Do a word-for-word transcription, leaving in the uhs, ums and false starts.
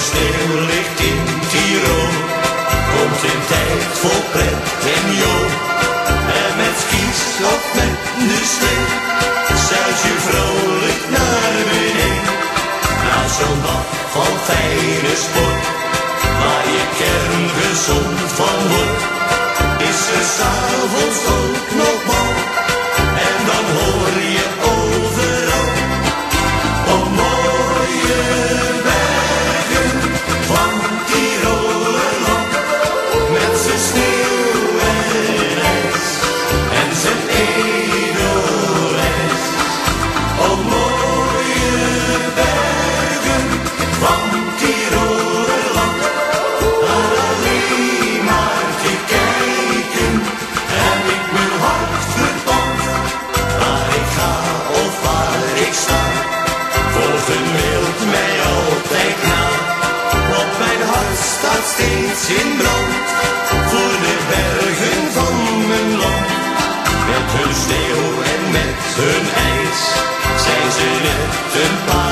sneeuw ligt in Tirol, komt een tijd vol pret en jool. En met skis of met de slee, zuis je vrolijk naar beneden. Na zo'n dag van fijne sport, waar je kern gezond van wordt, is er s'avonds ook nog bal. En dan hoor je overal op mooie bergen van Tirolerland, met zijn sneeuw en ijs en zijn edelwijs. Op mooie bergen van Tirolerland, daar alleen maar te kijken heb ik mijn hart verpand. Waar ik ga of waar ik sta, volgt een wild mij altijd na. Want mijn hart staat steeds in brand voor de bergen van mijn land. Met hun sneeuw en met hun ijs zijn ze net een paar